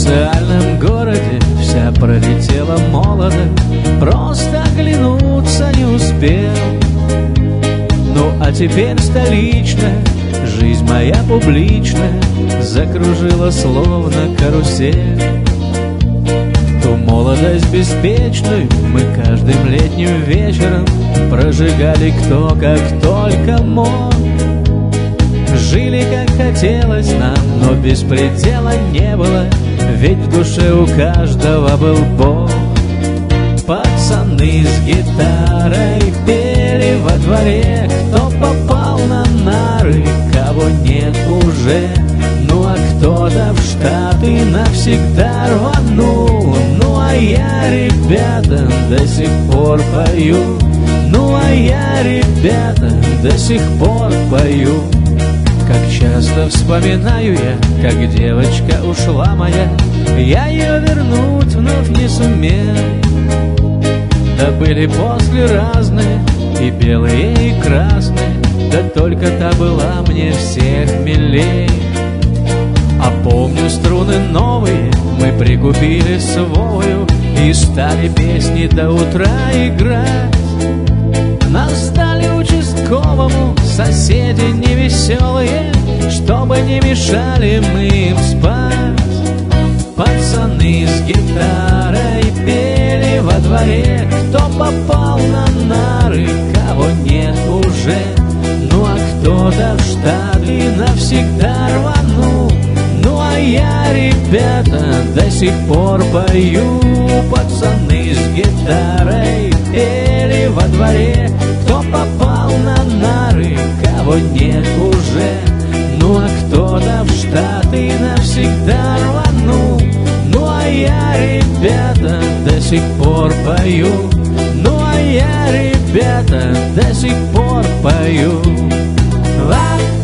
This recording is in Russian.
провинциальном городе вся пролетела молодо, просто оглянуться не успел. Ну а теперь столичная жизнь моя публичная закружила словно карусель. Ту молодость беспечную мы каждым летним вечером прожигали кто как только мог. Жили как хотелось нам, но беспредела не было, ведь в душе у каждого был Бог. Пацаны с гитарой пели во дворе, кто попал на нары, кого нет уже. Ну а кто-то в Штаты навсегда рванул. Ну а я, ребята, до сих пор пою. Ну а я, ребята, до сих пор пою. Как часто вспоминаю я, как девочка ушла моя, я ее вернуть вновь не сумел. Да были после разные, и белые, и красные, да только та была мне всех милей. А помню, струны новые мы прикупили с Вовою и стали песни до утра играть. Нас стали участковому соседи невеселые, чтобы не мешали мы им спать. Пацаны с гитарой пели во дворе, кто попал на нары, кого нет уже. Ну а кто-то в Штаты навсегда рванул. Ну а я, ребята, до сих пор пою. Пацаны с гитарой пели во дворе, кто попал на нары, кого нет уже. Ну а кто-то в Штаты навсегда рванул. Ну а я, ребята, до сих пор пою. Ну а я, ребята, до сих пор пою.